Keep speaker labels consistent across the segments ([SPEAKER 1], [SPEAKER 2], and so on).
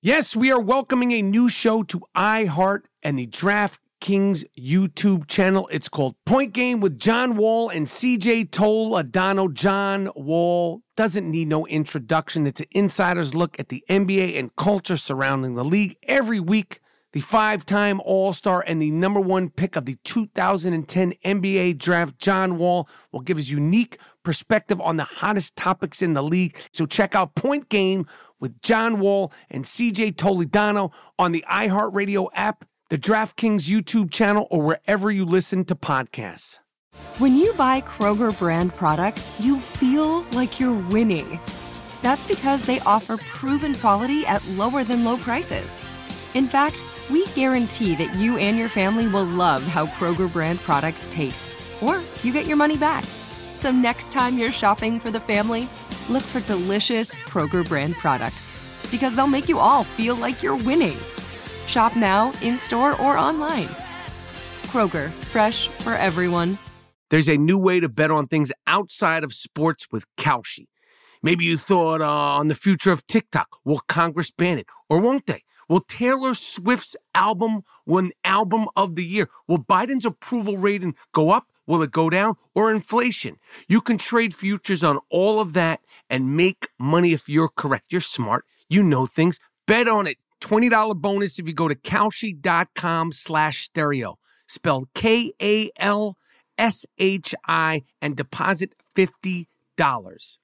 [SPEAKER 1] Yes, we are welcoming a new show to iHeart and the DraftKings YouTube channel. It's called Point Game with John Wall and CJ Toledano. John Wall doesn't need no introduction. It's an insider's look at the NBA and culture surrounding the league. Every week, the five-time All-Star and the number one pick of the 2010 NBA Draft, John Wall, will give his unique perspective on the hottest topics in the league. So check out Point Game with John Wall and CJ Toledano on the iHeartRadio app, the DraftKings YouTube channel, or wherever you listen to podcasts.
[SPEAKER 2] When you buy Kroger brand products, you feel like you're winning. That's because they offer proven quality at lower than low prices. In fact, we guarantee that you and your family will love how Kroger brand products taste, or you get your money back. So next time you're shopping for the family, look for delicious Kroger brand products, because they'll make you all feel like you're winning. Shop now, in-store, or online. Kroger, fresh for everyone.
[SPEAKER 1] There's a new way to bet on things outside of sports with Kalshi. Maybe you thought on the future of TikTok. Will Congress ban it? Or won't they? Will Taylor Swift's album win Album of the Year? Will Biden's approval rating go up? Will it go down? Or inflation? You can trade futures on all of that and make money if you're correct. You're smart. You know things. Bet on it. $20 bonus if you go to Kalshi.com/stereo. Spelled Kalshi and deposit $50.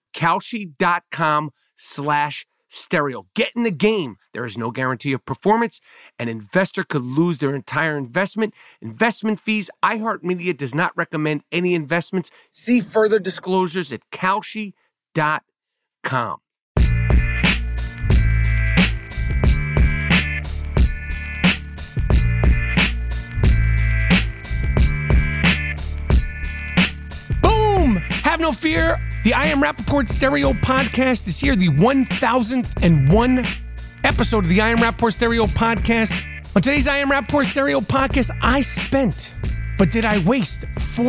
[SPEAKER 1] Kalshi.com/stereo. Get in the game. There is no guarantee of performance. An investor could lose their entire investment. Investment fees. iHeartMedia does not recommend any investments. See further disclosures at Kalshi.com. Boom! Have no fear. The I Am Rappaport Stereo Podcast is here, the 1001 episode of the I Am Rappaport Stereo Podcast. On today's I Am Rappaport Stereo Podcast, I spent, but did I waste,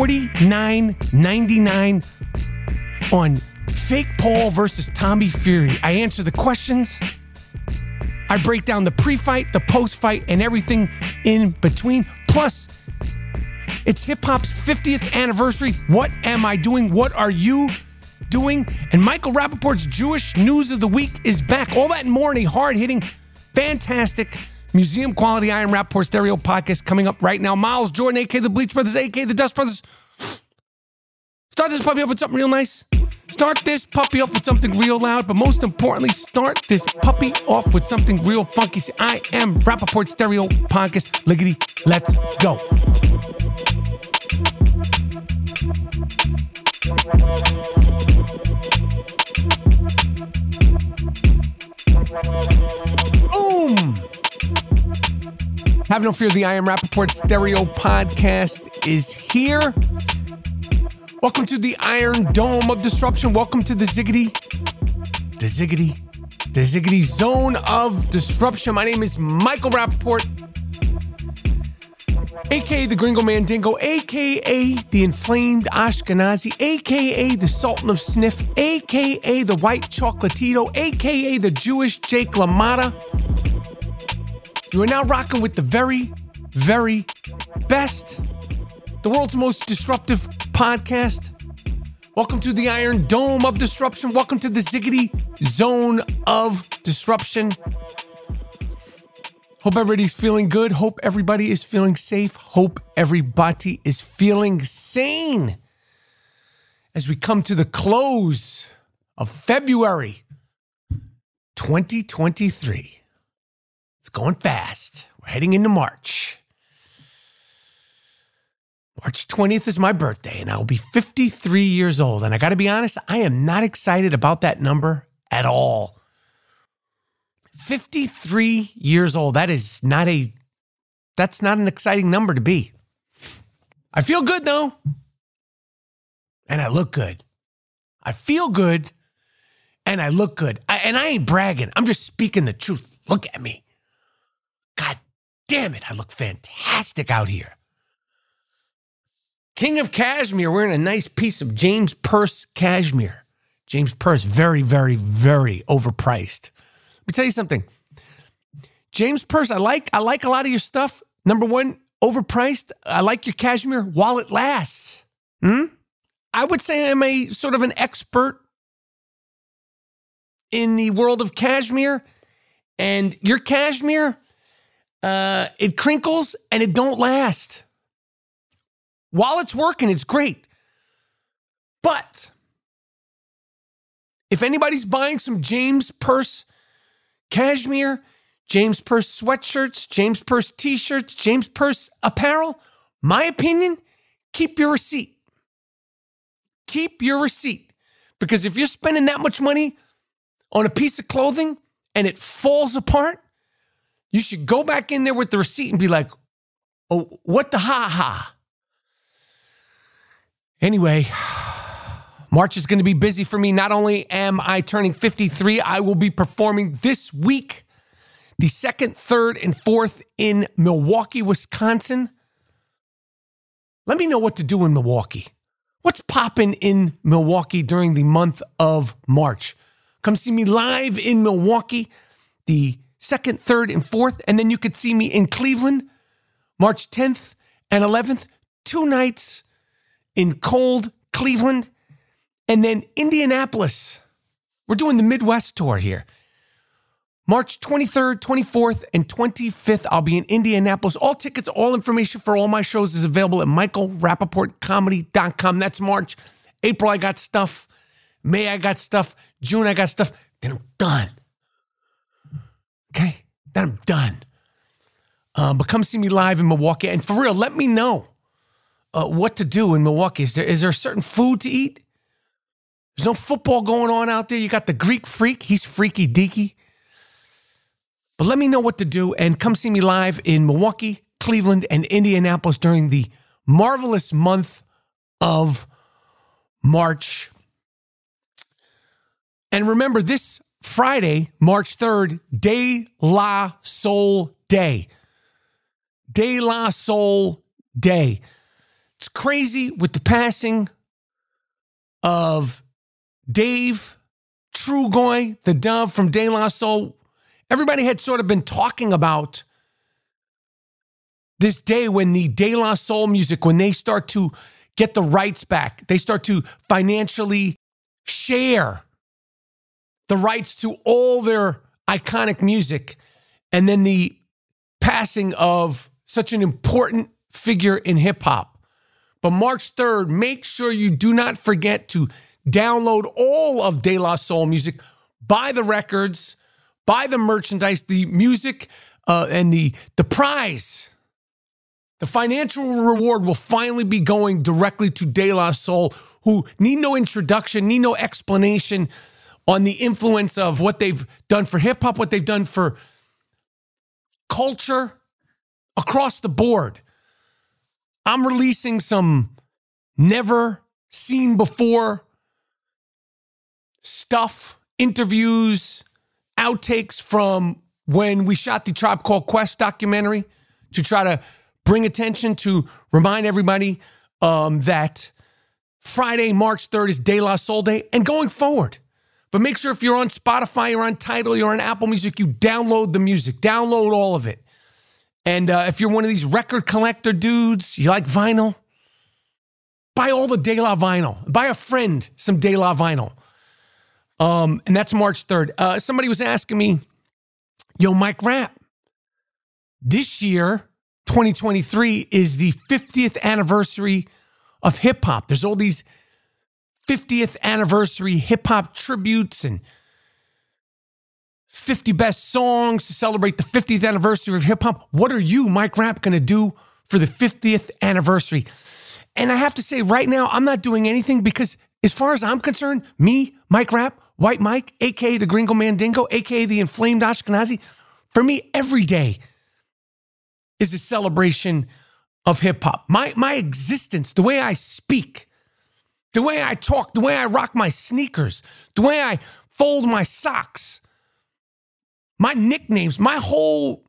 [SPEAKER 1] $49.99 on Fake Paul versus Tommy Fury. I answer the questions. I break down the pre-fight, the post-fight, and everything in between. Plus, it's hip-hop's 50th anniversary. What am I doing? What are you doing? And Michael Rappaport's Jewish News of the Week is back. All that and more in a hard-hitting, fantastic, museum-quality I Am Rappaport Stereo Podcast coming up right now. Miles Jordan, a.k.a. the Bleach Brothers, a.k.a. the Dust Brothers. Start this puppy off with something real nice. Start this puppy off with something real loud, but most importantly, start this puppy off with something real funky. I Am Rappaport Stereo Podcast. Liggity, let's go. Boom! Have no fear, the I Am Rappaport Stereo Podcast is here. Welcome to the Iron Dome of Disruption. Welcome to the ziggity zone of disruption. My name is Michael Rappaport, a.k.a. the Gringo Mandingo, a.k.a. the Inflamed Ashkenazi, a.k.a. the Sultan of Sniff, a.k.a. the White Chocolatito, a.k.a. the Jewish Jake LaMotta. You are now rocking with the very, very best, the world's most disruptive podcast. Welcome to the Iron Dome of Disruption. Welcome to the ziggity zone of disruption. Hope everybody's feeling good. Hope everybody is feeling safe. Hope everybody is feeling sane as we come to the close of February 2023. It's going fast. We're heading into March. March 20th is my birthday, and I'll be 53 years old. And I got to be honest, I am not excited about that number at all. 53 years old. That's not an exciting number to be. I feel good, though. And I look good. I feel good, and I look good. And I ain't bragging. I'm just speaking the truth. Look at me. God damn it, I look fantastic out here. King of Cashmere wearing a nice piece of James Perse cashmere. James Perse, very, very, very overpriced. Let me tell you something. James Purse, I like a lot of your stuff. Number one, overpriced. I like your cashmere while it lasts. I would say I'm a sort of an expert in the world of cashmere. And your cashmere, it crinkles and it don't last. While it's working, it's great. But if anybody's buying some James Purse cashmere, James Purse sweatshirts, James Purse t-shirts, James Purse apparel, my opinion, keep your receipt. Keep your receipt. Because if you're spending that much money on a piece of clothing and it falls apart, you should go back in there with the receipt and be like, oh, what the ha-ha? Anyway, March is going to be busy for me. Not only am I turning 53, I will be performing this week, the 2nd, 3rd, and 4th in Milwaukee, Wisconsin. Let me know what to do in Milwaukee. What's popping in Milwaukee during the month of March? Come see me live in Milwaukee, the 2nd, 3rd, and 4th. And then you could see me in Cleveland, March 10th and 11th, 2 nights in cold Cleveland. And then Indianapolis. We're doing the Midwest tour here. March 23rd, 24th, and 25th, I'll be in Indianapolis. All tickets, all information for all my shows is available at michaelrappaportcomedy.com. That's March. April, I got stuff. May, I got stuff. June, I got stuff. Then I'm done. Okay? Then I'm done. But come see me live in Milwaukee. And for real, let me know what to do in Milwaukee. Is there a certain food to eat? There's no football going on out there. You got the Greek freak. He's freaky deaky. But let me know what to do and come see me live in Milwaukee, Cleveland, and Indianapolis during the marvelous month of March. And remember, this Friday, March 3rd, De La Soul Day. De La Soul Day. It's crazy with the passing of Dave Trugoy, the Dove from De La Soul. Everybody had sort of been talking about this day when the De La Soul music, when they start to get the rights back, they start to financially share the rights to all their iconic music, and then the passing of such an important figure in hip-hop. But March 3rd, make sure you do not forget to download all of De La Soul music, buy the records, buy the merchandise, the music, and the prize. The financial reward will finally be going directly to De La Soul, who need no introduction, need no explanation on the influence of what they've done for hip-hop, what they've done for culture across the board. I'm releasing some never-seen-before stuff, interviews, outtakes from when we shot the Tribe Called Quest documentary to try to bring attention to remind everybody that Friday, March 3rd is De La Soul Day and going forward. But make sure if you're on Spotify, you're on Tidal, you're on Apple Music, you download the music, download all of it. And if you're one of these record collector dudes, you like vinyl, buy all the De La vinyl. Buy a friend some De La vinyl. And that's March 3rd. Somebody was asking me, yo, Mike Rapp, this year, 2023, is the 50th anniversary of hip-hop. There's all these 50th anniversary hip-hop tributes and 50 best songs to celebrate the 50th anniversary of hip-hop. What are you, Mike Rapp, going to do for the 50th anniversary? And I have to say right now, I'm not doing anything because as far as I'm concerned, me, Mike Rapp, White Mike, a.k.a. the Gringo Mandingo, a.k.a. the Inflamed Ashkenazi, for me, every day is a celebration of hip-hop. My existence, the way I speak, the way I talk, the way I rock my sneakers, the way I fold my socks, my nicknames, my whole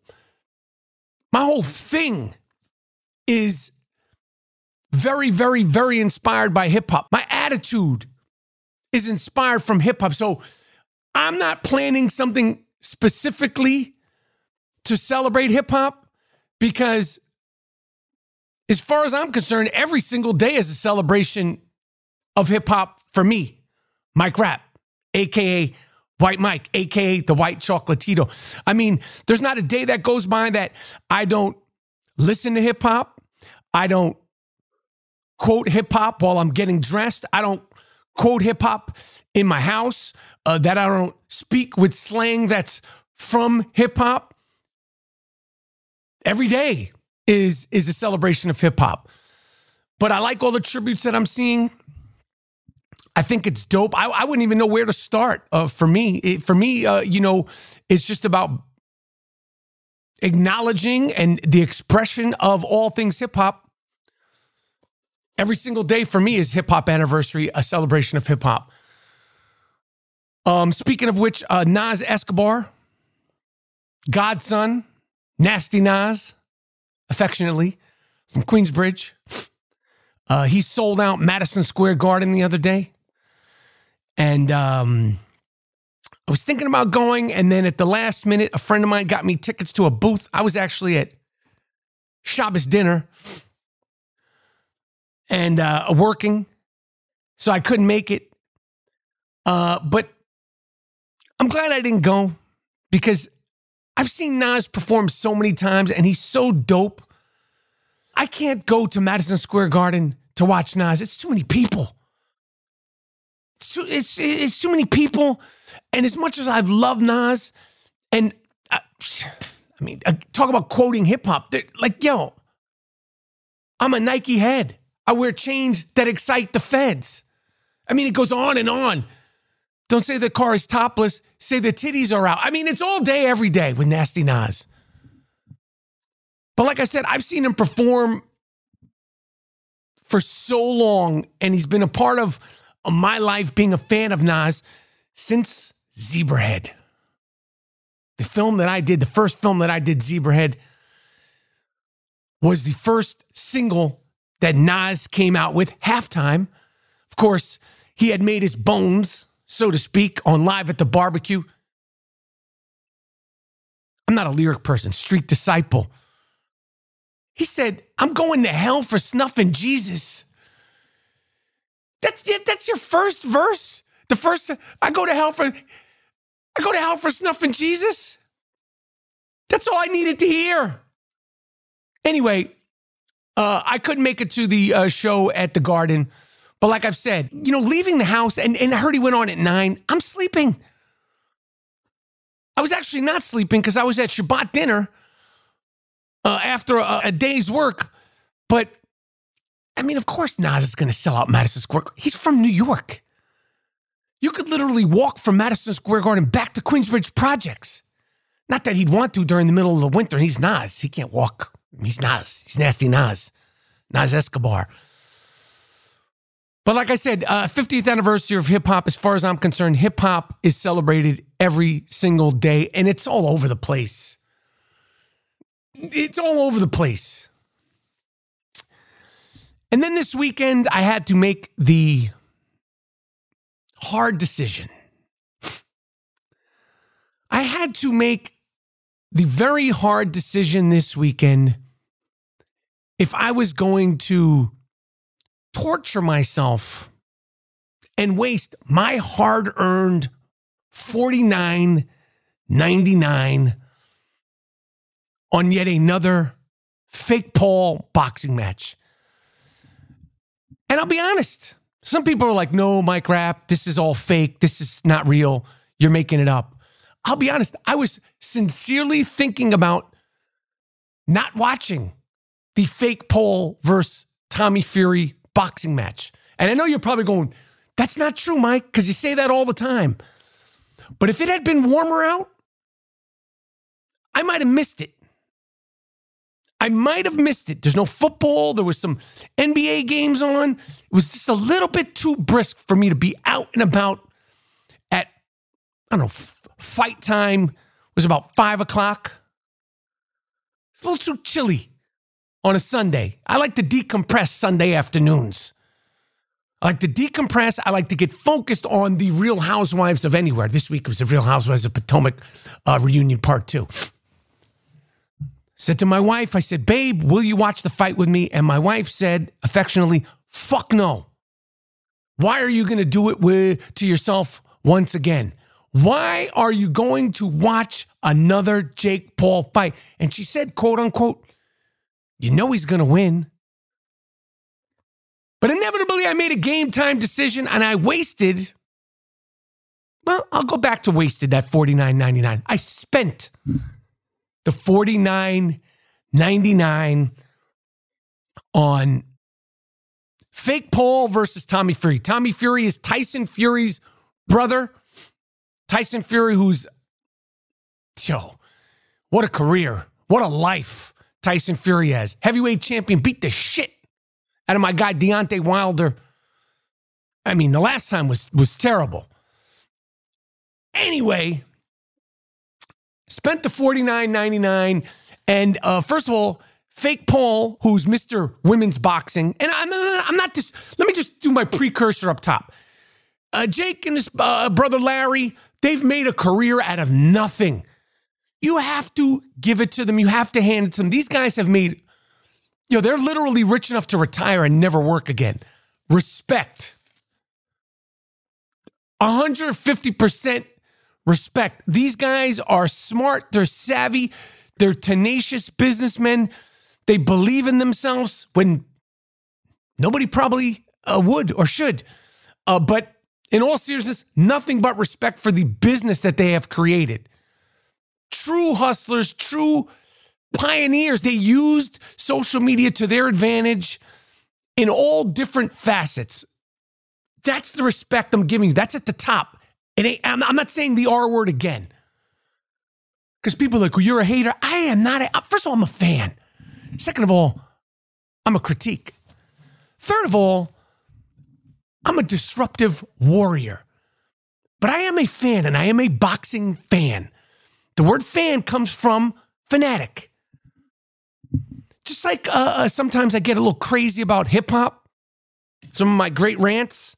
[SPEAKER 1] thing is very, very, very inspired by hip-hop. My attitude is inspired from hip-hop. So I'm not planning something specifically to celebrate hip hop because, as far as I'm concerned, every single day is a celebration of hip hop for me. Mike Rap, AKA White Mike, AKA the White Chocolatito. I mean, there's not a day that goes by that I don't listen to hip hop. I don't quote hip hop while I'm getting dressed. I don't quote hip hop in my house, that I don't speak with slang that's from hip hop. Every day is a celebration of hip hop. But I like all the tributes that I'm seeing. I think it's dope. I wouldn't even know where to start. For me, it's just about acknowledging and the expression of all things hip hop. Every single day for me is hip hop anniversary, a celebration of hip hop. Speaking of which, Nas Escobar, Godson, Nasty Nas, affectionately, from Queensbridge. He sold out Madison Square Garden the other day. And I was thinking about going, and then at the last minute, a friend of mine got me tickets to a booth. I was actually at Shabbos dinner and working, so I couldn't make it. But I'm glad I didn't go because I've seen Nas perform so many times, and he's so dope. I can't go to Madison Square Garden to watch Nas. It's too many people. It's too many people. And as much as I've loved Nas, and talk about quoting hip hop. Like, yo, I'm a Nike head. I wear chains that excite the feds. I mean, it goes on and on. Don't say the car is topless. Say the titties are out. I mean, it's all day, every day with Nasty Nas. But like I said, I've seen him perform for so long, and he's been a part of my life being a fan of Nas since Zebrahead. The first film that I did, Zebrahead, was the first single that Nas came out with, Halftime. Of course, he had made his bones, so to speak, on Live at the Barbecue. I'm not a lyric person, street disciple. He said, I'm going to hell for snuffing Jesus. That's your first verse? The first, I go to hell for snuffing Jesus? That's all I needed to hear. Anyway, I couldn't make it to the show at the Garden. But like I've said, leaving the house, and I heard he went on at 9, I'm sleeping. I was actually not sleeping because I was at Shabbat dinner after a day's work. But, I mean, of course Nas is going to sell out Madison Square. He's from New York. You could literally walk from Madison Square Garden back to Queensbridge Projects. Not that he'd want to during the middle of the winter. He's Nas. He can't walk. He's Nas. He's Nasty Nas. Nas Escobar. But like I said, 50th anniversary of hip-hop, as far as I'm concerned, hip-hop is celebrated every single day, and it's all over the place. It's all over the place. And then this weekend, I had to make the hard decision. I had to make the very hard decision this weekend if I was going to torture myself and waste my hard-earned $49.99 on yet another fake Paul boxing match. And I'll be honest, some people are like, no, Mike Rap, this is all fake. This is not real. You're making it up. I'll be honest, I was sincerely thinking about not watching the fake Paul versus Tommy Fury boxing match. And I know you're probably going, that's not true, Mike, because you say that all the time. But if it had been warmer out, I might have missed it. I might have missed it. There's no football. There was some NBA games on. It was just a little bit too brisk for me to be out and about at, I don't know, fight time was about 5 o'clock. It's a little too chilly on a Sunday. I like to decompress Sunday afternoons. I like to decompress. I like to get focused on the Real Housewives of Anywhere. This week was the Real Housewives of Potomac reunion part 2. Said to my wife, I said, babe, will you watch the fight with me? And my wife said affectionately, fuck no. Why are you going to do it to yourself once again? Why are you going to watch another Jake Paul fight? And she said, quote unquote, you know he's going to win. But inevitably, I made a game time decision and I wasted, well, I'll go back to wasted that $49.99. I spent the $49.99 on Fake Paul versus Tommy Fury. Tommy Fury is Tyson Fury's brother. Tyson Fury, who's, what a career. What a life Tyson Fury has. Heavyweight champion, beat the shit out of my guy Deontay Wilder. I mean, the last time was terrible. Anyway, spent the $49.99. And first of all, Fake Paul, who's Mr. Women's Boxing. And I'm not just, let me just do my precursor up top. Jake and his brother Larry, they've made a career out of nothing. You have to give it to them. You have to hand it to them. These guys have made, they're literally rich enough to retire and never work again. Respect. 150% respect. These guys are smart. They're savvy. They're tenacious businessmen. They believe in themselves when nobody probably would or should. But in all seriousness, nothing but respect for the business that they have created. True hustlers, true pioneers. They used social media to their advantage in all different facets. That's the respect I'm giving you. That's at the top. I'm not saying the R word again. Because people are like, well, you're a hater. I am not. First of all, I'm a fan. Second of all, I'm a critique. Third of all, I'm a disruptive warrior. But I am a fan, and I am a boxing fan. The word fan comes from fanatic. Just like sometimes I get a little crazy about hip-hop. Some of my great rants.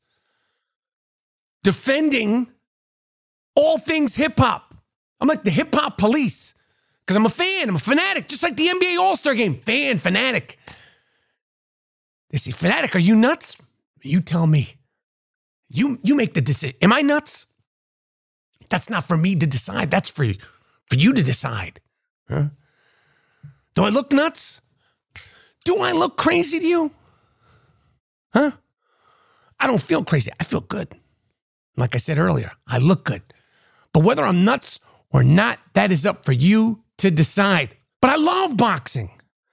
[SPEAKER 1] Defending all things hip-hop. I'm like the hip-hop police. Because I'm a fan. I'm a fanatic. Just like the NBA All-Star Game. Fan, fanatic. They say, fanatic, are you nuts? You tell me. You make the decision. Am I nuts? That's not for me to decide. That's for you to decide. Huh? Do I look nuts? Do I look crazy to you? Huh? I don't feel crazy. I feel good. Like I said earlier, I look good. But whether I'm nuts or not, that is up for you to decide. But I love boxing.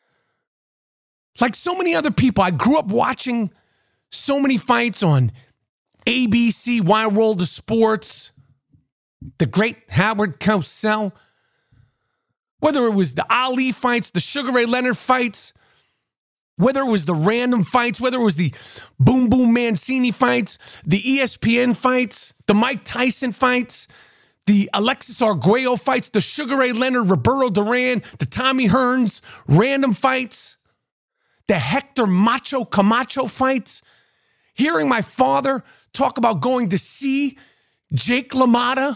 [SPEAKER 1] Like so many other people, I grew up watching so many fights on ABC, Wide World of Sports, the great Howard Cosell. Whether it was the Ali fights, the Sugar Ray Leonard fights, whether it was the random fights, whether it was the Boom Boom Mancini fights, the ESPN fights, the Mike Tyson fights, the Alexis Arguello fights, the Sugar Ray Leonard, Roberto Duran, the Tommy Hearns random fights, the Hector Macho Camacho fights, hearing my father talk about going to see Jake LaMotta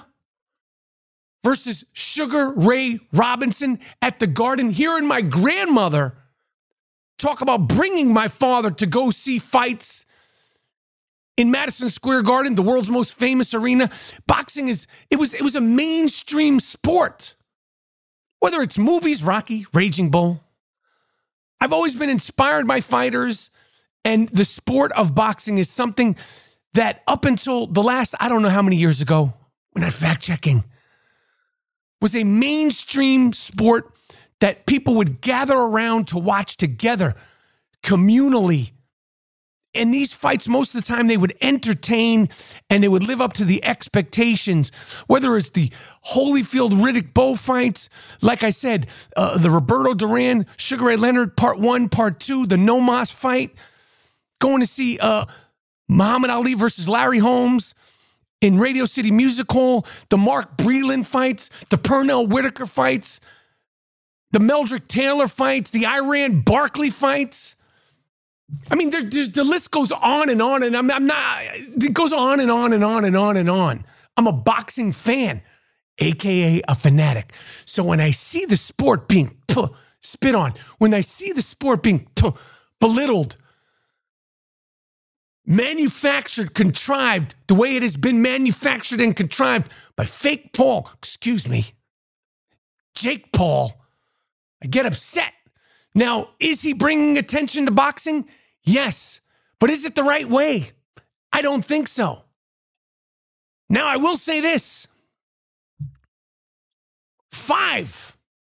[SPEAKER 1] versus Sugar Ray Robinson at the Garden, hearing my grandmother talk about bringing my father to go see fights in Madison Square Garden, the world's most famous arena. Boxing it was a mainstream sport. Whether it's movies, Rocky, Raging Bull. I've always been inspired by fighters, and the sport of boxing is something that up until the last, I don't know how many years ago, we're not fact-checking, was a mainstream sport that people would gather around to watch together, communally. In these fights, most of the time, they would entertain and they would live up to the expectations, whether it's the Holyfield-Riddick-Bowe fights, like I said, the Roberto Duran, Sugar Ray Leonard, Part 1, Part 2, the No Mas fight, going to see Muhammad Ali versus Larry Holmes in Radio City Music Hall, the Mark Breland fights, the Pernell Whitaker fights, the Meldrick Taylor fights, the Iran Barkley fights. I mean, the list goes on and on, and it goes on and on and on and on and on. I'm a boxing fan, AKA a fanatic. So when I see the sport being spit on, when I see the sport being belittled, manufactured, contrived, the way it has been manufactured and contrived by fake Paul, Jake Paul, I get upset. Now, is he bringing attention to boxing? Yes. But is it the right way? I don't think so. Now, I will say this. 5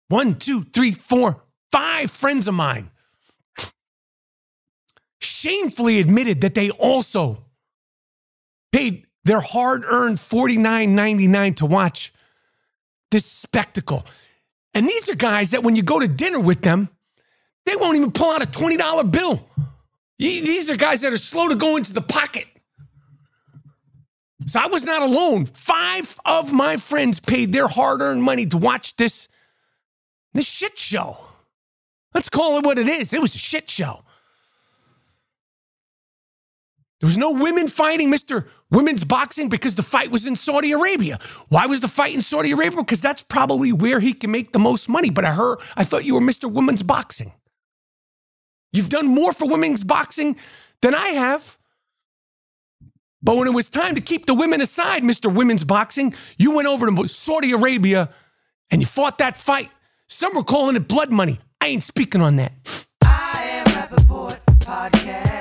[SPEAKER 1] friends of mine shamefully admitted that they also paid their hard-earned $49.99 to watch this spectacle. And these are guys that when you go to dinner with them, they won't even pull out a $20 bill. These are guys that are slow to go into the pocket. So I was not alone. 5 of my friends paid their hard-earned money to watch this shit show. Let's call it what it is. It was a shit show. There was no women fighting Mr. Women's Boxing because the fight was in Saudi Arabia. Why was the fight in Saudi Arabia? Because that's probably where he can make the most money. But I thought you were Mr. Women's Boxing. You've done more for women's boxing than I have. But when it was time to keep the women aside, Mr. Women's Boxing, you went over to Saudi Arabia and you fought that fight. Some were calling it blood money. I ain't speaking on that.
[SPEAKER 3] I Am Rappaport Podcast.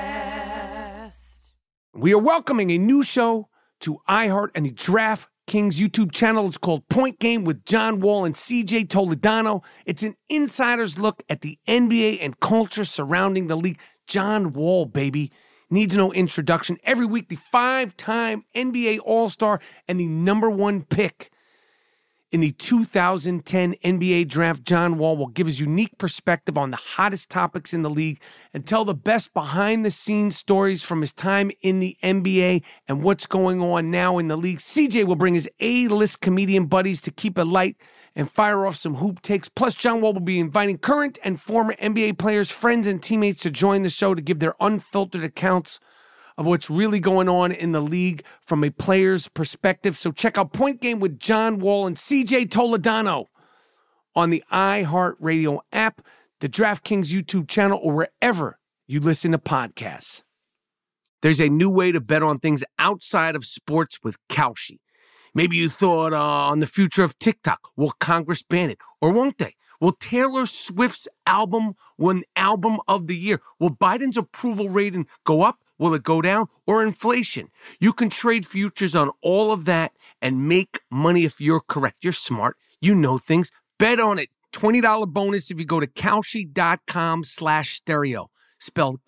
[SPEAKER 1] We are welcoming a new show to iHeart and the DraftKings YouTube channel. It's called Point Game with John Wall and CJ Toledano. It's an insider's look at the NBA and culture surrounding the league. John Wall, baby. Needs no introduction. Every week, the 5-time NBA All-Star and the #1 pick in the 2010 NBA Draft, John Wall will give his unique perspective on the hottest topics in the league and tell the best behind-the-scenes stories from his time in the NBA and what's going on now in the league. CJ will bring his A-list comedian buddies to keep it light and fire off some hoop takes. Plus, John Wall will be inviting current and former NBA players, friends, and teammates to join the show to give their unfiltered accounts of what's really going on in the league from a player's perspective. So check out Point Game with John Wall and CJ Toledano on the iHeartRadio app, the DraftKings YouTube channel, or wherever you listen to podcasts. There's a new way to bet on things outside of sports with Kalshi. Maybe you thought on the future of TikTok. Will Congress ban it? Or won't they? Will Taylor Swift's album win Album of the Year? Will Biden's approval rating go up? Will it go down? Or inflation? You can trade futures on all of that and make money if you're correct. You're smart. You know things. Bet on it. $20 bonus if you go to Kalshi.com/stereo. Spelled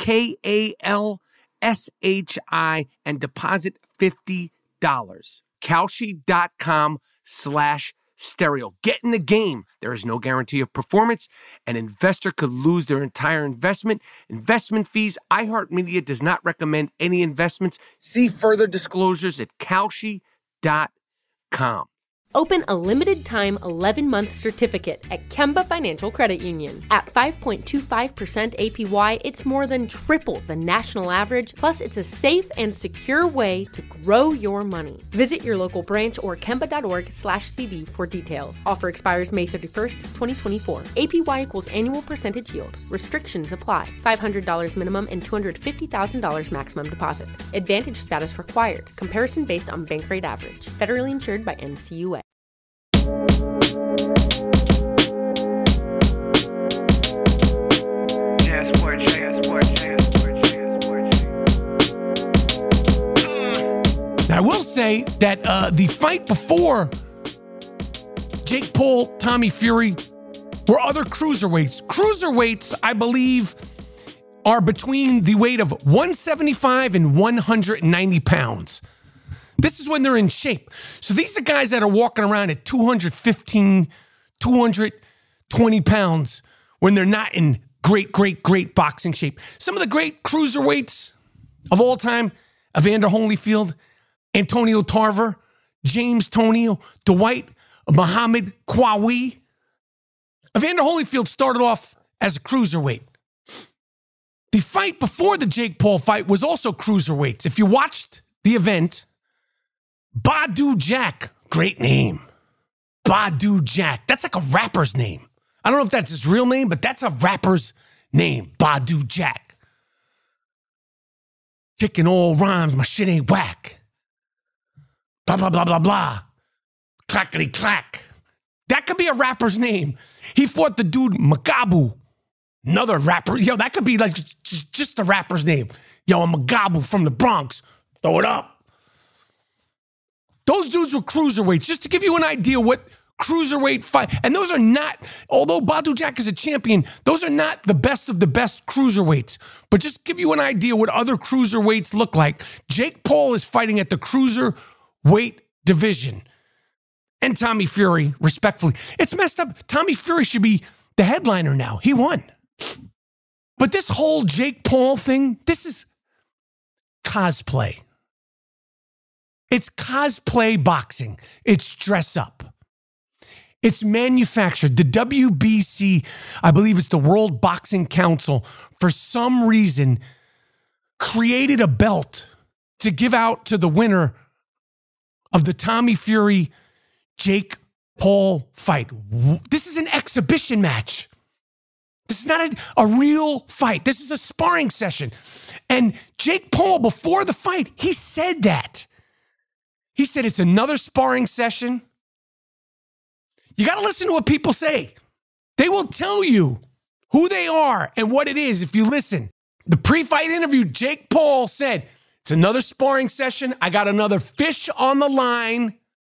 [SPEAKER 1] Kalshi and deposit $50. Kalshi.com/stereo. Get in the game. There is no guarantee of performance. An investor could lose their entire investment. Investment fees. iHeartMedia does not recommend any investments. See further disclosures at Kalshi.com.
[SPEAKER 4] Open a limited-time 11-month certificate at Kemba Financial Credit Union. At 5.25% APY, it's more than triple the national average, plus it's a safe and secure way to grow your money. Visit your local branch or kemba.org/cb for details. Offer expires May 31st, 2024. APY equals annual percentage yield. Restrictions apply. $500 minimum and $250,000 maximum deposit. Advantage status required. Comparison based on bank rate average. Federally insured by NCUA.
[SPEAKER 1] Now, I will say that the fight before Jake Paul, Tommy Fury, were other cruiserweights. Cruiserweights, I believe, are between the weight of 175 and 190 pounds. This is when they're in shape. So these are guys that are walking around at 215, 220 pounds when they're not in great boxing shape. Some of the great cruiserweights of all time, Evander Holyfield, Antonio Tarver, James Toney, Dwight Muhammad Qawi. Evander Holyfield started off as a cruiserweight. The fight before the Jake Paul fight was also cruiserweights. If you watched the event, Badou Jack, great name. Badou Jack. That's like a rapper's name. I don't know if that's his real name, but that's a rapper's name, Badu Jack. Ticking all rhymes, my shit ain't whack. Blah, blah, blah, blah, blah. Clackety clack. That could be a rapper's name. He fought the dude Magabu, another rapper. Yo, that could be like just a rapper's name. Yo, I'm Magabu from the Bronx. Throw it up. Those dudes were cruiserweights, just to give you an idea what cruiserweight fight. And those are not, although Badu Jack is a champion, those are not the best of the best cruiserweights. But just give you an idea what other cruiserweights look like. Jake Paul is fighting at the cruiserweight division. And Tommy Fury, respectfully. It's messed up. Tommy Fury should be the headliner now. He won. But this whole Jake Paul thing, this is cosplay. It's cosplay boxing. It's dress up. It's manufactured. The WBC, I believe it's the World Boxing Council, for some reason created a belt to give out to the winner of the Tommy Fury Jake Paul fight. This is an exhibition match. This is not a real fight. This is a sparring session. And Jake Paul, before the fight, he said that. He said it's another sparring session. You got to listen to what people say. They will tell you who they are and what it is if you listen. The pre-fight interview, Jake Paul said, it's another sparring session. I got another fish on the line.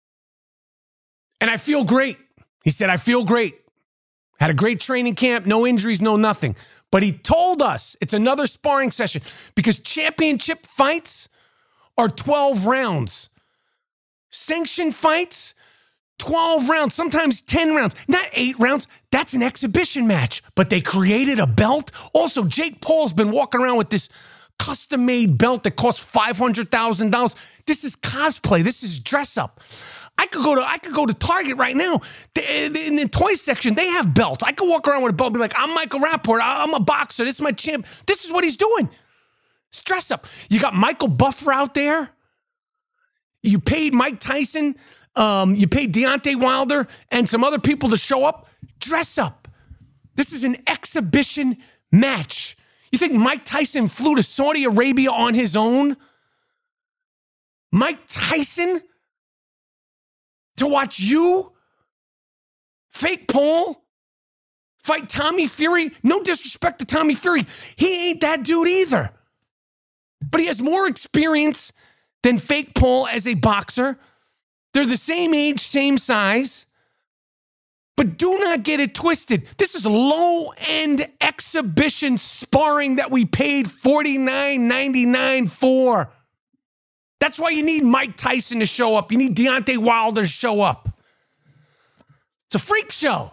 [SPEAKER 1] And I feel great. He said, I feel great. Had a great training camp, no injuries, no nothing. But he told us it's another sparring session because championship fights are 12 rounds. Sanctioned fights, 12 rounds, sometimes 10 rounds, not 8 rounds. That's an exhibition match. But they created a belt. Also, Jake Paul's been walking around with this custom-made belt that costs $500,000. This is cosplay. This is dress up. I could go to Target right now. In the toy section, they have belts. I could walk around with a belt and be like, I'm Michael Rappaport. I'm a boxer. This is my champ. This is what he's doing. It's dress up. You got Michael Buffer out there. You paid Mike Tyson. You paid Deontay Wilder and some other people to show up. Dress up. This is an exhibition match. You think Mike Tyson flew to Saudi Arabia on his own? Mike Tyson? To watch you, Fake Paul, fight Tommy Fury? No disrespect to Tommy Fury. He ain't that dude either. But he has more experience than Fake Paul as a boxer. They're the same age, same size. But do not get it twisted. This is low-end exhibition sparring that we paid $49.99 for. That's why you need Mike Tyson to show up. You need Deontay Wilder to show up. It's a freak show.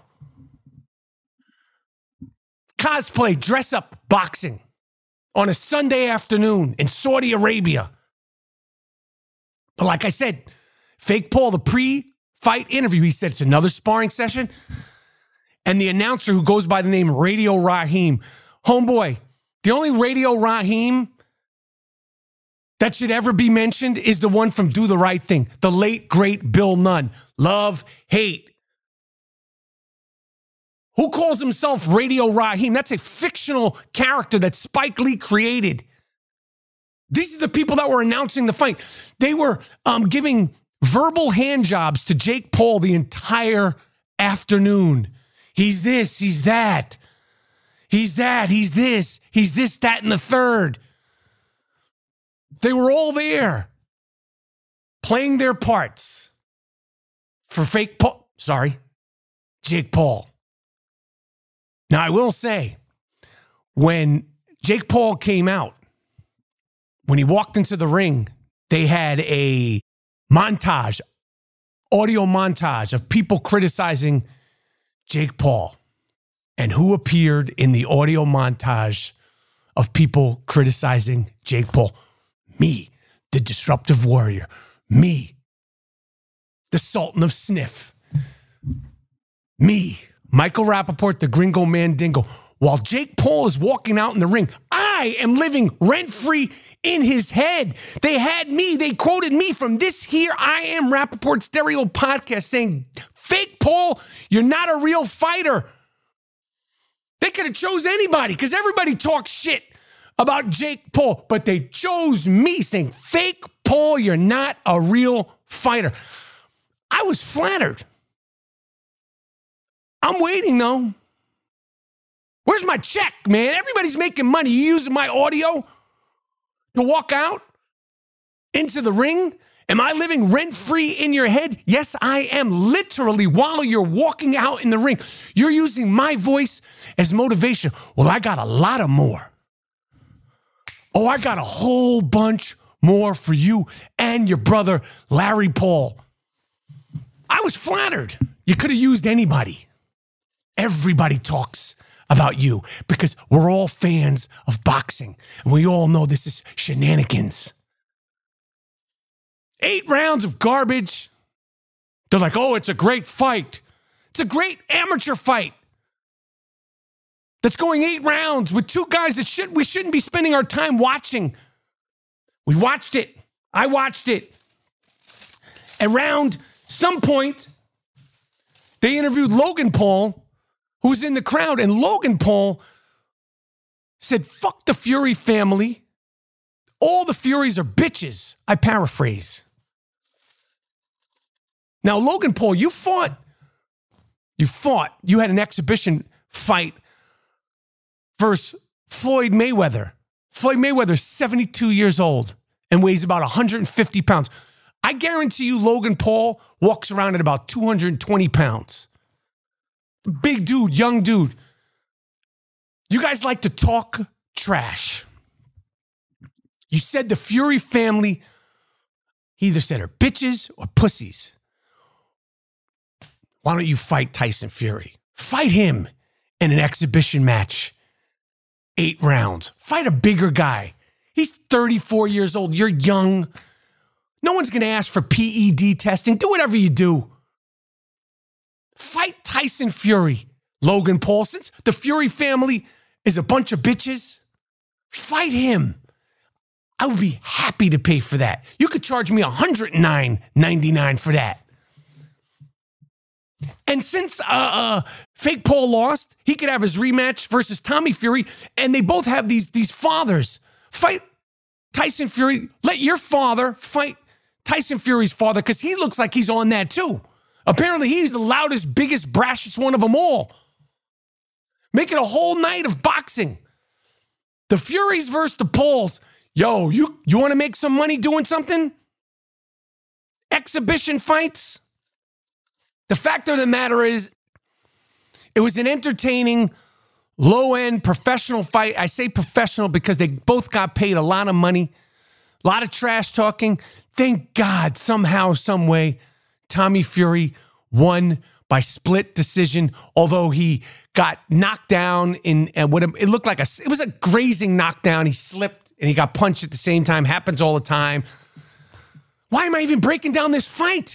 [SPEAKER 1] Cosplay, dress up, boxing on a Sunday afternoon in Saudi Arabia. But like I said, Fake Paul, the pre-fight interview, he said it's another sparring session. And the announcer who goes by the name Radio Raheem, homeboy, the only Radio Raheem that should ever be mentioned is the one from Do the Right Thing, the late, great Bill Nunn. Love, hate. Who calls himself Radio Raheem? That's a fictional character that Spike Lee created. These are the people that were announcing the fight. They were giving verbal hand jobs to Jake Paul the entire afternoon. He's this, he's that. He's that, he's this, that, and the third. They were all there playing their parts for Jake Paul. Now, I will say, when Jake Paul came out, when he walked into the ring, they had a montage, audio montage of people criticizing Jake Paul. And who appeared in the audio montage of people criticizing Jake Paul? Me, the disruptive warrior. Me, the Sultan of Sniff. Me, Michael Rappaport, the Gringo Mandingo. While Jake Paul is walking out in the ring, I am living rent-free in his head. They had me, they quoted me from this here I Am Rappaport Stereo podcast saying, Fake Paul, you're not a real fighter. They could have chose anybody because everybody talks shit about Jake Paul, but they chose me, saying, fake Paul, you're not a real fighter. I was flattered. I'm waiting, though. Where's my check, man? Everybody's making money. You using my audio to walk out into the ring? Am I living rent-free in your head? Yes, I am. Literally, while you're walking out in the ring, you're using my voice as motivation. Well, I got a lot of more. Oh, I got a whole bunch more for you and your brother, Larry Paul. I was flattered. You could have used anybody. Everybody talks about you because we're all fans of boxing. And we all know this is shenanigans. 8 rounds of garbage. They're like, oh, it's a great fight. It's a great amateur fight that's going 8 rounds with 2 guys that we shouldn't be spending our time watching. We watched it. I watched it. Around some point, they interviewed Logan Paul, who was in the crowd, and Logan Paul said, fuck the Fury family. All the Furies are bitches. I paraphrase. Now, Logan Paul, you fought. You had an exhibition fight versus Floyd Mayweather. Floyd Mayweather's 72 years old and weighs about 150 pounds. I guarantee you Logan Paul walks around at about 220 pounds. Big dude, young dude. You guys like to talk trash. You said the Fury family either said are bitches or pussies. Why don't you fight Tyson Fury? Fight him in an exhibition match. 8 rounds. Fight a bigger guy. He's 34 years old. You're young. No one's going to ask for PED testing. Do whatever you do. Fight Tyson Fury. Logan Paul, since the Fury family is a bunch of bitches, fight him. I would be happy to pay for that. You could charge me $109.99 for that. And since fake Paul lost, he could have his rematch versus Tommy Fury, and they both have these fathers. Fight Tyson Fury. Let your father fight Tyson Fury's father, because he looks like he's on that too. Apparently, he's the loudest, biggest, brashest one of them all. Make it a whole night of boxing. The Furies versus the Pauls. Yo, you want to make some money doing something? Exhibition fights? The fact of the matter is, it was an entertaining, low-end professional fight. I say professional because they both got paid a lot of money, a lot of trash talking. Thank God, somehow, some way, Tommy Fury won by split decision, although he got knocked down in what it looked like it was a grazing knockdown. He slipped and he got punched at the same time. Happens all the time. Why am I even breaking down this fight?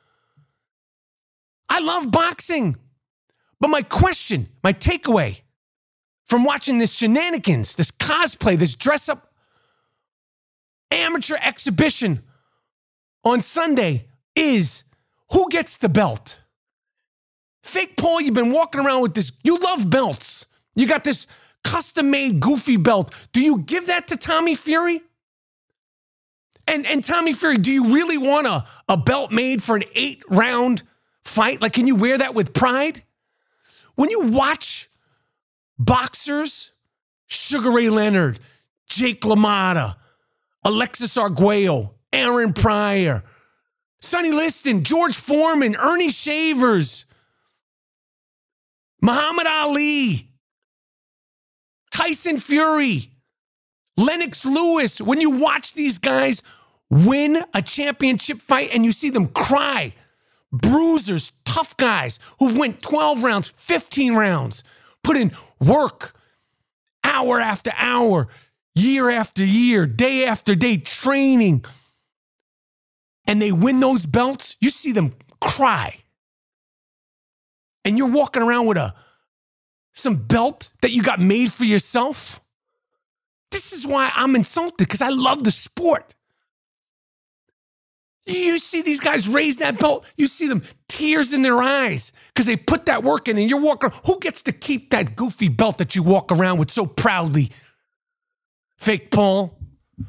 [SPEAKER 1] I love boxing. But my question, my takeaway from watching this shenanigans, this cosplay, this dress-up amateur exhibition on Sunday is, who gets the belt? Fake Paul, you've been walking around with this. You love belts. You got this custom-made goofy belt. Do you give that to Tommy Fury? And Tommy Fury, do you really want a belt made for an 8-round fight? Like, can you wear that with pride? When you watch boxers, Sugar Ray Leonard, Jake LaMotta, Alexis Arguello, Aaron Pryor, Sonny Liston, George Foreman, Ernie Shavers, Muhammad Ali, Tyson Fury, Lennox Lewis, when you watch these guys win a championship fight and you see them cry, bruisers, tough guys who've went 12 rounds, 15 rounds, put in work, hour after hour, year after year, day after day, training, and they win those belts, you see them cry. And you're walking around with some belt that you got made for yourself. This is why I'm insulted, because I love the sport. You see these guys raise that belt, you see them tears in their eyes because they put that work in and you're walking around. Who gets to keep that goofy belt that you walk around with so proudly? Fake Paul.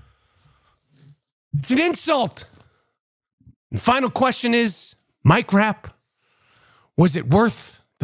[SPEAKER 1] It's an insult. And final question is, Mike Rapp, was it worth the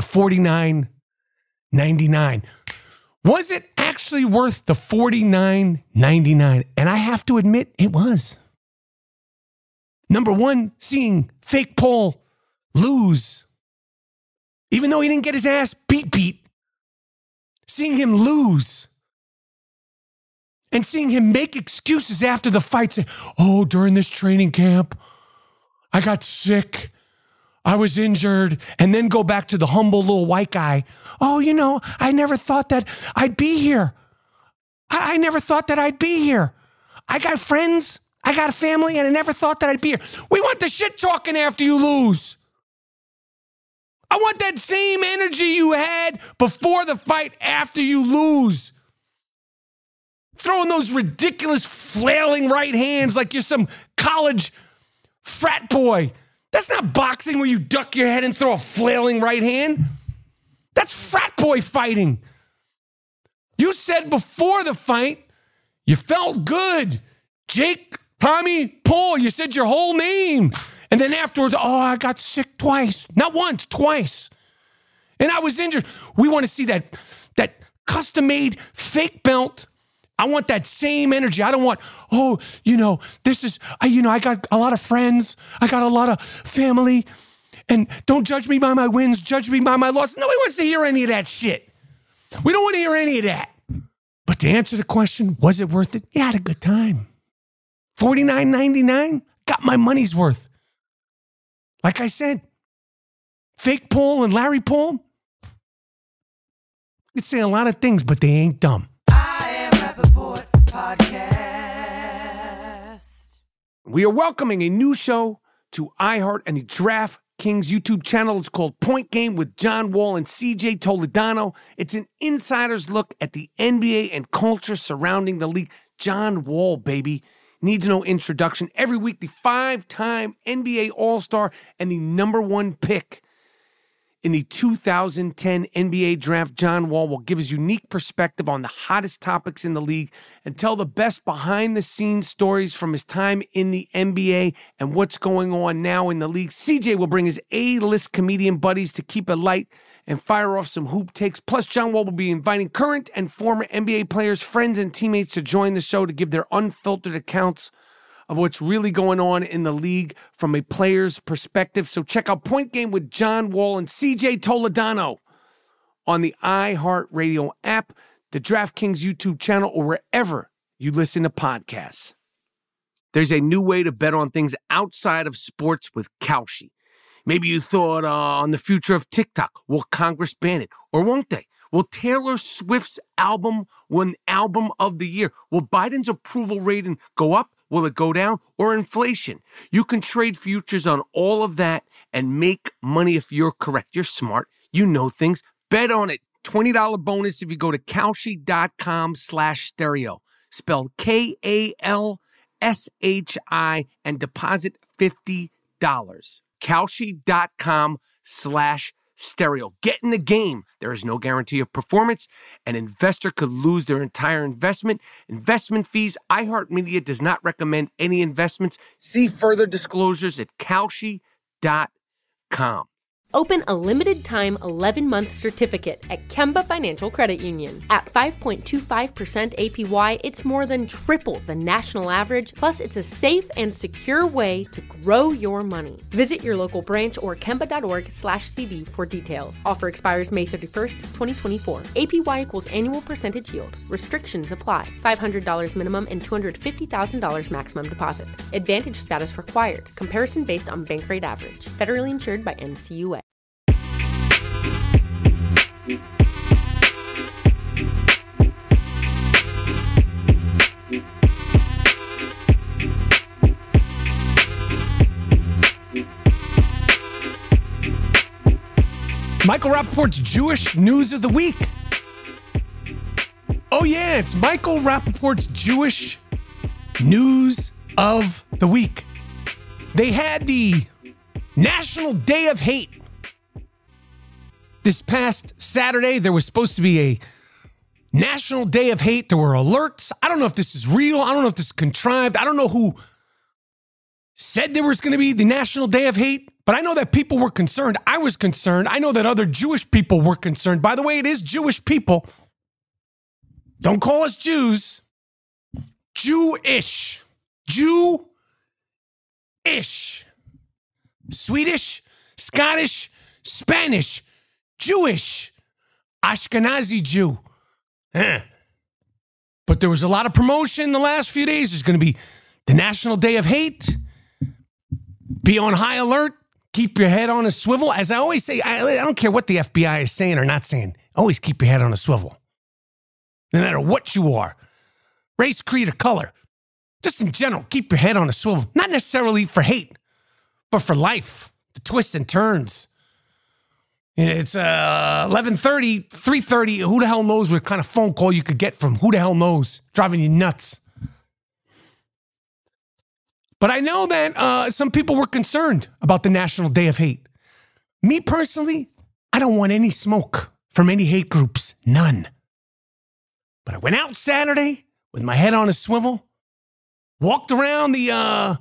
[SPEAKER 1] $49.99? Was it actually worth the $49.99? And I have to admit, it was. Number one, seeing Fake Paul lose, even though he didn't get his ass beat, seeing him lose and seeing him make excuses after the fight, say, oh, during this training camp, I got sick, I was injured, and then go back to the humble little white guy. Oh, I never thought that I'd be here. I never thought that I'd be here. I got friends. I got a family, and I never thought that I'd be here. We want the shit talking after you lose. I want that same energy you had before the fight after you lose. Throwing those ridiculous flailing right hands like you're some college frat boy. That's not boxing where you duck your head and throw a flailing right hand. That's frat boy fighting. You said before the fight, you felt good. Jake, Tommy, Paul, you said your whole name. And then afterwards, oh, I got sick twice. Not once, twice. And I was injured. We want to see that custom-made fake belt. I want that same energy. I don't want, this is, I got a lot of friends. I got a lot of family. And don't judge me by my wins. Judge me by my losses. Nobody wants to hear any of that shit. We don't want to hear any of that. But to answer the question, was it worth it? Yeah, I had a good time. $49.99, got my money's worth. Like I said, Fake Paul and Larry Paul, you could say a lot of things, but they ain't dumb.
[SPEAKER 3] I Am Rappaport Podcast.
[SPEAKER 1] We are welcoming a new show to iHeart and the DraftKings YouTube channel. It's called Point Game with John Wall and CJ Toledano. It's an insider's look at the NBA and culture surrounding the league. John Wall, baby. Needs no introduction. Every week, the 5-time NBA All-Star and the number one pick in the 2010 NBA Draft, John Wall will give his unique perspective on the hottest topics in the league and tell the best behind-the-scenes stories from his time in the NBA and what's going on now in the league. CJ will bring his A-list comedian buddies to keep it light and fire off some hoop takes. Plus, John Wall will be inviting current and former NBA players, friends, and teammates to join the show to give their unfiltered accounts of what's really going on in the league from a player's perspective. So check out Point Game with John Wall and CJ Toledano on the iHeartRadio app, the DraftKings YouTube channel, or wherever you listen to podcasts. There's a new way to bet on things outside of sports with Kalshi. Maybe you thought on the future of TikTok. Will Congress ban it? Or won't they? Will Taylor Swift's album win Album of the Year? Will Biden's approval rating go up? Will it go down? Or inflation? You can trade futures on all of that and make money if you're correct. You're smart. You know things. Bet on it. $20 bonus if you go to Kalshi.com/stereo. Spelled Kalshi and deposit $50. Kalshi.com/stereo. Get in the game. There is no guarantee of performance. An investor could lose their entire investment. Investment fees. iHeartMedia does not recommend any investments. See further disclosures at Kalshi.com.
[SPEAKER 4] Open a limited-time 11-month certificate at Kemba Financial Credit Union. At 5.25% APY, it's more than triple the national average, plus it's a safe and secure way to grow your money. Visit your local branch or kemba.org/cb for details. Offer expires May 31st, 2024. APY equals annual percentage yield. Restrictions apply. $500 minimum and $250,000 maximum deposit. Advantage status required. Comparison based on bank rate average. Federally insured by NCUA.
[SPEAKER 1] Michael Rappaport's Jewish News of the Week. Oh yeah, it's Michael Rappaport's Jewish News of the Week. They had the National Day of Hate. This past Saturday, there was supposed to be a National Day of Hate. There were alerts. I don't know if this is real. I don't know if this is contrived. I don't know who said there was going to be the National Day of Hate, but I know that people were concerned. I was concerned. I know that other Jewish people were concerned. By the way, it is Jewish people. Don't call us Jews. Jewish. Jew-ish. Swedish, Scottish, Spanish, Jewish, Ashkenazi Jew. But there was a lot of promotion the last few days. There's going to be the National Day of Hate. Be on high alert. Keep your head on a swivel. As I always say, I don't care what the FBI is saying or not saying. Always keep your head on a swivel. No matter what you are. Race, creed, or color. Just in general, keep your head on a swivel. Not necessarily for hate, but for life. The twists and turns. It's 11:30, 3:30. Who the hell knows what kind of phone call you could get from who the hell knows, driving you nuts. But I know that some people were concerned about the National Day of Hate. Me personally, I don't want any smoke from any hate groups. None. But I went out Saturday with my head on a swivel, walked around the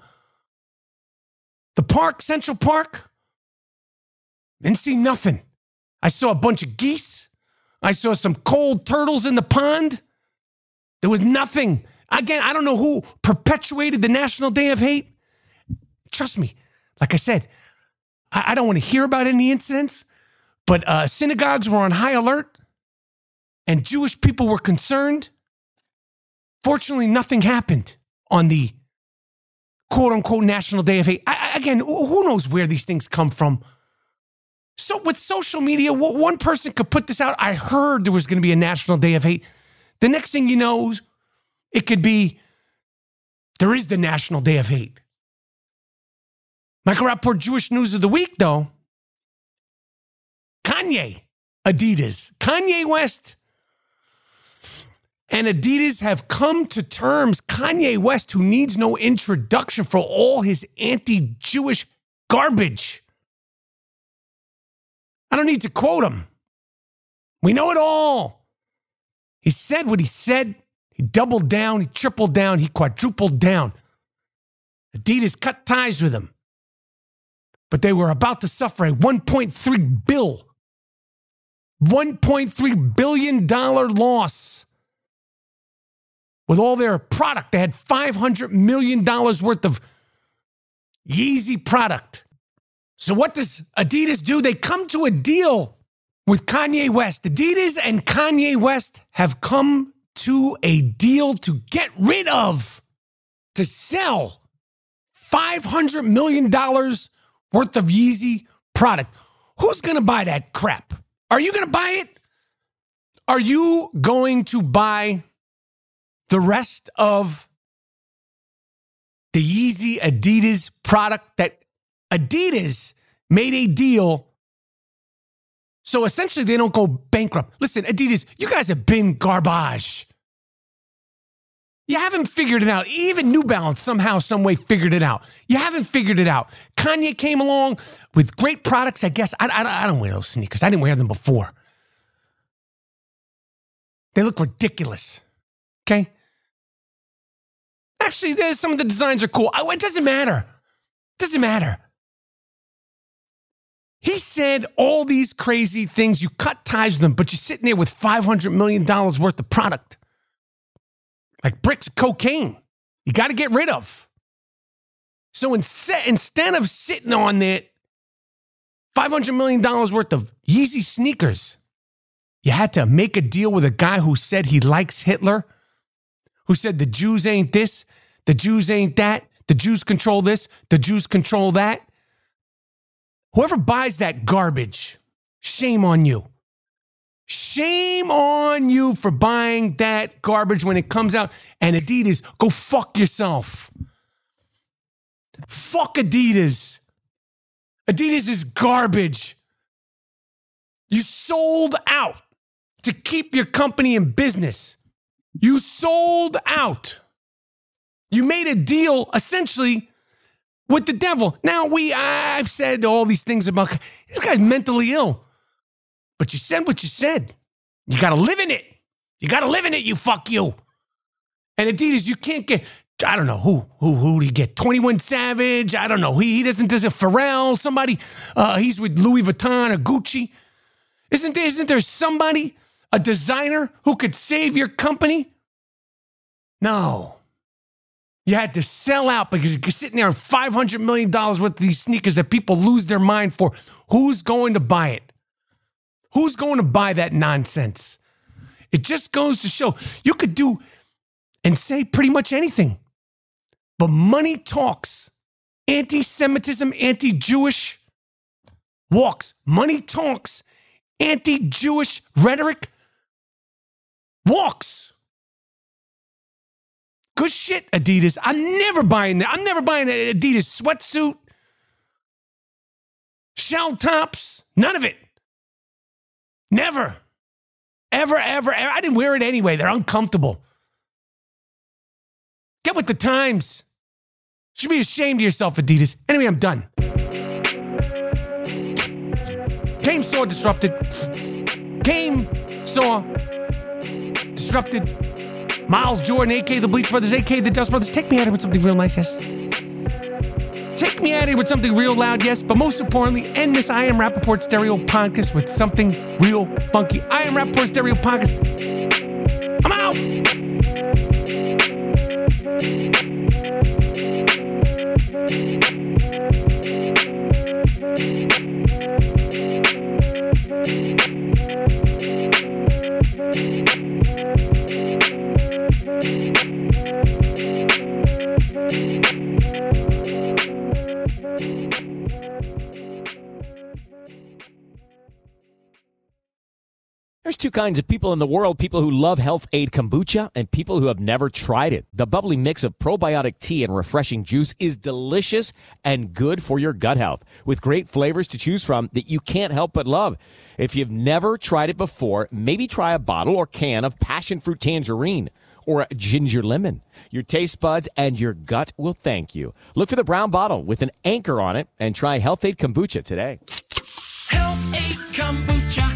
[SPEAKER 1] park, Central Park, didn't see nothing. I saw a bunch of geese. I saw some cold turtles in the pond. There was nothing. Again, I don't know who perpetuated the National Day of Hate. Trust me, like I said, I don't want to hear about any incidents, but synagogues were on high alert and Jewish people were concerned. Fortunately, nothing happened on the quote-unquote National Day of Hate. Again, who knows where these things come from? So with social media, one person could put this out. I heard there was going to be a National Day of Hate. The next thing you know, it could be, there is the National Day of Hate. Michael Rappaport Jewish News of the Week, though. Kanye, Adidas, Kanye West, and Adidas have come to terms. Kanye West, who needs no introduction for all his anti-Jewish garbage. I don't need to quote him. We know it all. He said what he said. He doubled down. He tripled down. He quadrupled down. Adidas cut ties with him. But they were about to suffer a $1.3 billion loss. With all their product, they had $500 million worth of Yeezy product. So what does Adidas do? They come to a deal with Kanye West. Adidas and Kanye West have come to a deal to get rid of, to sell $500 million worth of Yeezy product. Who's going to buy that crap? Are you going to buy it? Are you going to buy the rest of the Yeezy Adidas product that Adidas made a deal so essentially they don't go bankrupt? Listen, Adidas, you guys have been garbage. You haven't figured it out. Even New Balance somehow, some way figured it out. You haven't figured it out. Kanye came along with great products. I guess I don't wear those sneakers. I didn't wear them before. They look ridiculous. Okay? Actually, there's some of the designs are cool. It doesn't matter. It doesn't matter. He said all these crazy things. You cut ties with them, but you're sitting there with $500 million worth of product. Like bricks of cocaine. You got to get rid of. So instead of sitting on that $500 million worth of Yeezy sneakers, you had to make a deal with a guy who said he likes Hitler, who said the Jews ain't this, the Jews ain't that, the Jews control this, the Jews control that. Whoever buys that garbage, shame on you. Shame on you for buying that garbage when it comes out. And Adidas, go fuck yourself. Fuck Adidas. Adidas is garbage. You sold out to keep your company in business. You sold out. You made a deal, essentially, with the devil. Now, I've said all these things about this guy's mentally ill. But you said what you said. You got to live in it. You got to live in it, you fuck you. And Adidas, you can't get, I don't know, who do you get? 21 Savage? I don't know. He does it Pharrell, somebody, he's with Louis Vuitton or Gucci. Isn't there somebody, a designer who could save your company? No. You had to sell out because you're sitting there on $500 million worth of these sneakers that people lose their mind for. Who's going to buy it? Who's going to buy that nonsense? It just goes to show you could do and say pretty much anything. But money talks. Anti-Semitism, anti-Jewish walks. Money talks. Anti-Jewish rhetoric walks. Good shit, Adidas. I'm never buying that. I'm never buying an Adidas sweatsuit, shell tops, none of it. Never. Ever. I didn't wear it anyway. They're uncomfortable. Get with the times. You should be ashamed of yourself, Adidas. Anyway, I'm done. Game Saw Disrupted. Miles Jordan, a.k.a. the Bleach Brothers, a.k.a. the Dust Brothers. Take me at it with something real nice, yes. Take me at it with something real loud, yes. But most importantly, end this I Am Rappaport Stereo podcast with something real funky. I Am Rappaport Stereo podcast. I'm out.
[SPEAKER 5] There's two kinds of people in the world, people who love Health Aid Kombucha and people who have never tried it. The bubbly mix of probiotic tea and refreshing juice is delicious and good for your gut health, with great flavors to choose from that you can't help but love. If you've never tried it before, maybe try a bottle or can of passion fruit tangerine or a ginger lemon. Your taste buds and your gut will thank you. Look for the brown bottle with an anchor on it and try Health Aid Kombucha today.
[SPEAKER 6] Health Aid Kombucha.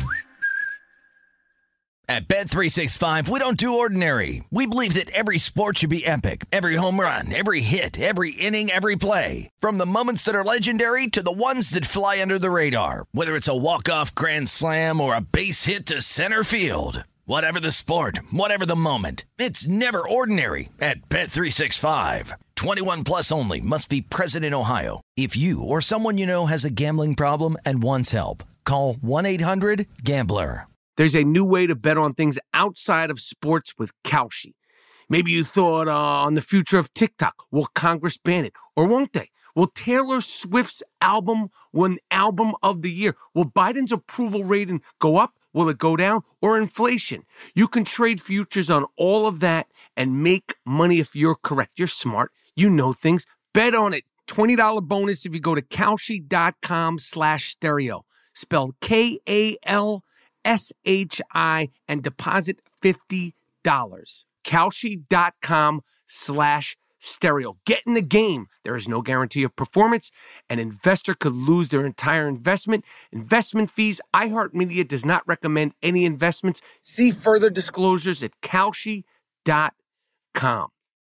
[SPEAKER 6] At Bet365, we don't do ordinary. We believe that every sport should be epic. Every home run, every hit, every inning, every play. From the moments that are legendary to the ones that fly under the radar. Whether it's a walk-off grand slam or a base hit to center field. Whatever the sport, whatever the moment. It's never ordinary at Bet365. 21 plus only. Must be present in Ohio. If you or someone you know has a gambling problem and wants help, call 1-800-GAMBLER.
[SPEAKER 1] There's a new way to bet on things outside of sports with Kalshi. Maybe you thought on the future of TikTok. Will Congress ban it? Or won't they? Will Taylor Swift's album win Album of the Year? Will Biden's approval rating go up? Will it go down? Or inflation? You can trade futures on all of that and make money if you're correct. You're smart. You know things. Bet on it. $20 bonus if you go to Kalshi.com/stereo. Spelled Kalshi and deposit $50. Kalshi.com/stereo. Get in the game. There is no guarantee of performance. An investor could lose their entire investment. Investment fees. iHeartMedia does not recommend any investments. See further disclosures at Kalshi.com.